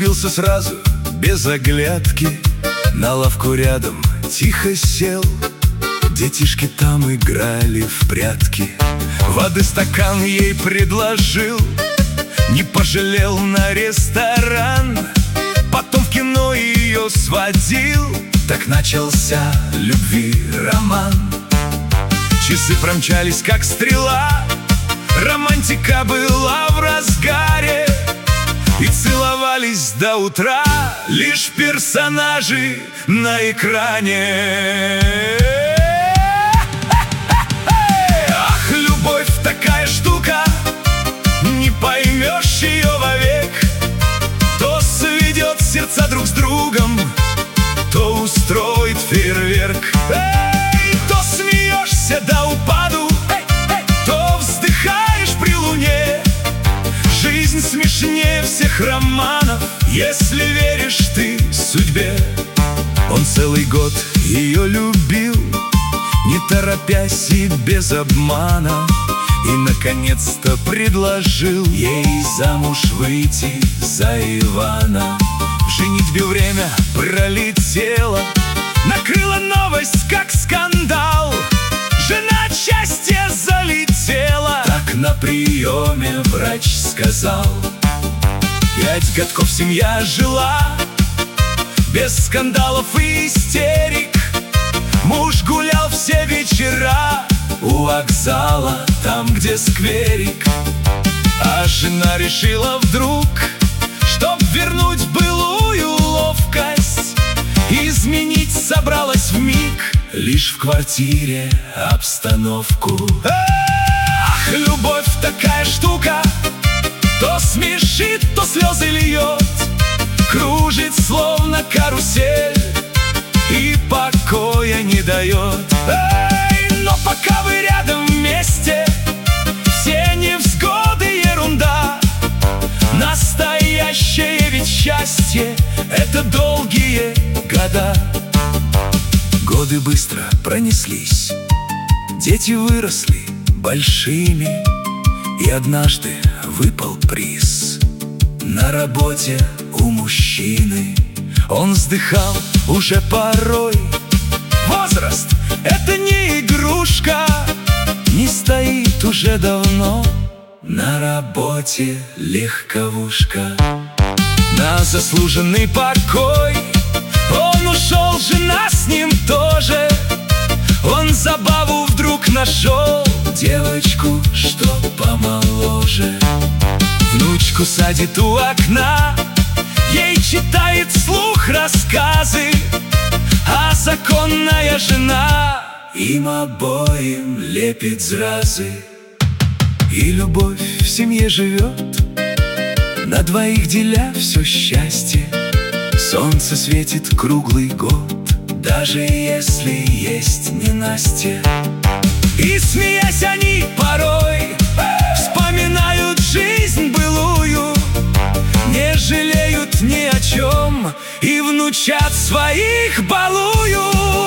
влюбился сразу, без оглядки. На лавку рядом тихо сел, детишки там играли в прятки. Воды стакан ей предложил, не пожалел на ресторан. Потом в кино ее сводил, так начался любви роман. Часы промчались как стрела, романтика была в разгаре, и целовались до утра лишь персонажи на экране. Ах, любовь такая штука, не поймешь ее вовек. То сведет сердца друг с другом, то устроит фейерверк. То смеешься до упаду, то вздыхаешь при луне. Жизнь смешнее всех романов, если веришь ты судьбе. Он целый год ее любил, не торопясь и без обмана, и наконец-то предложил ей замуж выйти за Ивана. В женитьбе время пролетело, накрыла новость как скандал. Жена от счастья залетела, так на приеме врач сказал. 5 годков семья жила, без скандалов и истерик. Муж гулял все вечера у вокзала, там, где скверик. А жена решила вдруг, чтоб вернуть былую ловкость, изменить собралась вмиг, лишь в квартире обстановку. Ах, любовь такая штука, то смешит, то слезы льет, кружит словно карусель и покоя не дает. Но пока вы рядом вместе, все невзгоды ерунда. Настоящее ведь счастье — это долгие года. Годы быстро пронеслись, дети выросли большими, и однажды выпал приз на работе у мужчины. Он вздыхал уже порой: возраст — это не игрушка, не стоит уже давно на работе легковушка. На заслуженный покой он ушел, жена с ним тоже. Он забаву вдруг нашел, девочку, что помоложе. Внучку садит у окна, ей читает вслух рассказы, а законная жена им обоим лепит зразы. И любовь в семье живет, на двоих деля все счастье. Солнце светит круглый год, даже если есть ненастье. И смеясь они порой вспоминают жизнь былую, не жалеют ни о чем и внучат своих балуют.